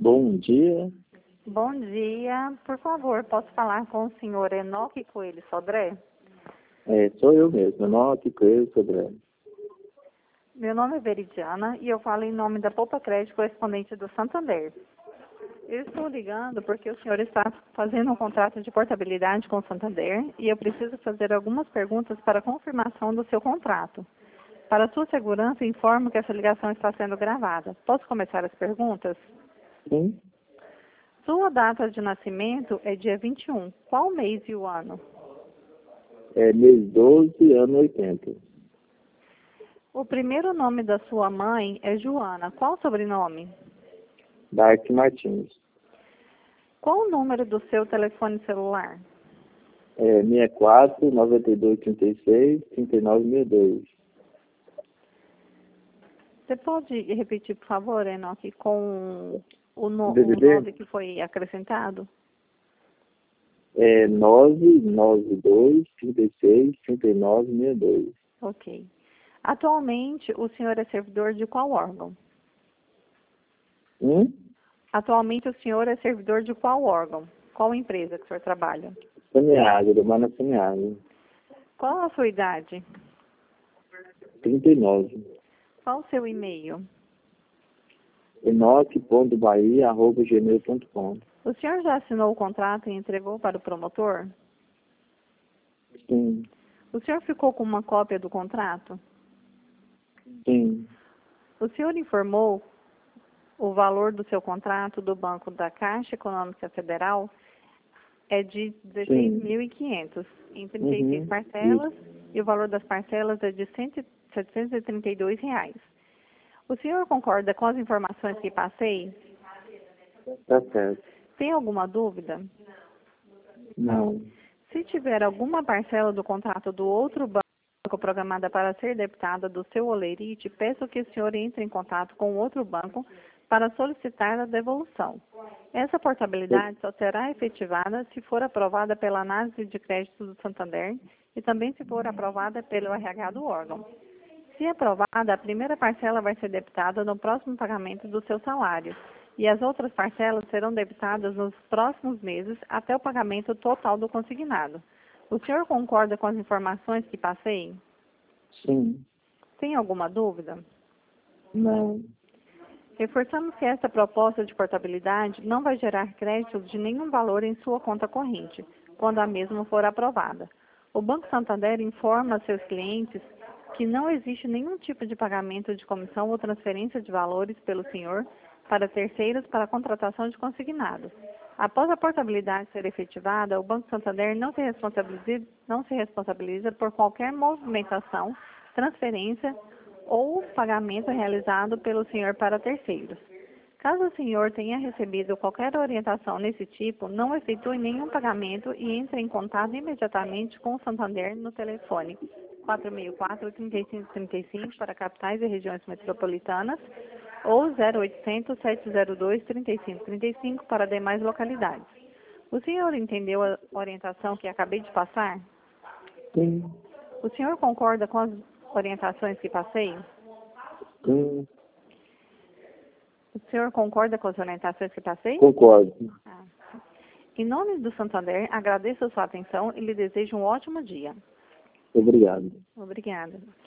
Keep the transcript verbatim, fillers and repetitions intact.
Bom dia. Bom dia. Por favor, posso falar com o senhor Enoque Coelho Sodré? É, sou eu mesmo, Enoque Coelho Sodré. Meu nome é Veridiana e eu falo em nome da Poupa Crédito correspondente do Santander. Eu estou ligando porque o senhor está fazendo um contrato de portabilidade com o Santander e eu preciso fazer algumas perguntas para confirmação do seu contrato. Para sua segurança, informo que essa ligação está sendo gravada. Posso começar as perguntas? Sim. Sua data de nascimento é dia vinte e um. Qual mês e o ano? É mês doze, ano oitenta. O primeiro nome da sua mãe é Joana. Qual o sobrenome? Dark Martins. Qual o número do seu telefone celular? É sessenta e quatro, noventa e dois, trinta e seis, trinta e nove, sessenta e dois. Você pode repetir, por favor, Enoque, com o, no, D o D D? nove que foi acrescentado? É nove nove dois, trinta e seis, trinta e nove, sessenta e dois. Ok. Atualmente, o senhor é servidor de qual órgão? Hum? Atualmente, o senhor é servidor de qual órgão? Qual empresa que o senhor trabalha? Saneado, do Mana Saneado. Qual a sua idade? trinta e nove. Qual o seu e-mail? enoque ponto bahia arroba gmail ponto com. O senhor já assinou o contrato e entregou para o promotor? Sim. O senhor ficou com uma cópia do contrato? Sim. O senhor informou o valor do seu contrato do Banco da Caixa Econômica Federal é de dezesseis mil e quinhentos em trinta e seis Uhum. parcelas e o valor das parcelas é de setecentos e trinta e dois reais. O senhor concorda com as informações que passei? Tá certo. Tem alguma dúvida? Não. Se tiver alguma parcela do contrato do outro banco programada para ser debitada do seu holerite, peço que o senhor entre em contato com o outro banco para solicitar a devolução. Essa portabilidade só será efetivada se for aprovada pela análise de crédito do Santander e também se for aprovada pelo R H do órgão. Se aprovada, a primeira parcela vai ser debitada no próximo pagamento do seu salário e as outras parcelas serão debitadas nos próximos meses até o pagamento total do consignado. O senhor concorda com as informações que passei? Sim. Tem alguma dúvida? Não. Reforçamos que esta proposta de portabilidade não vai gerar crédito de nenhum valor em sua conta corrente, quando a mesma for aprovada. O Banco Santander informa seus clientes que não existe nenhum tipo de pagamento de comissão ou transferência de valores pelo senhor para terceiros para a contratação de consignados. Após a portabilidade ser efetivada, o Banco Santander não se responsabiliza, não se responsabiliza por qualquer movimentação, transferência ou pagamento realizado pelo senhor para terceiros. Caso o senhor tenha recebido qualquer orientação nesse tipo, não efetue nenhum pagamento e entre em contato imediatamente com o Santander no telefone quatro seis quatro, três cinco três cinco para capitais e regiões metropolitanas ou zero oitocentos, sete zero dois, trinta e cinco trinta e cinco para demais localidades. O senhor entendeu a orientação que acabei de passar? Sim. O senhor concorda com as orientações que passei? Sim. O senhor concorda com as orientações que passei? Concordo. Ah. Em nome do Santander, agradeço a sua atenção e lhe desejo um ótimo dia. Obrigado. Obrigada.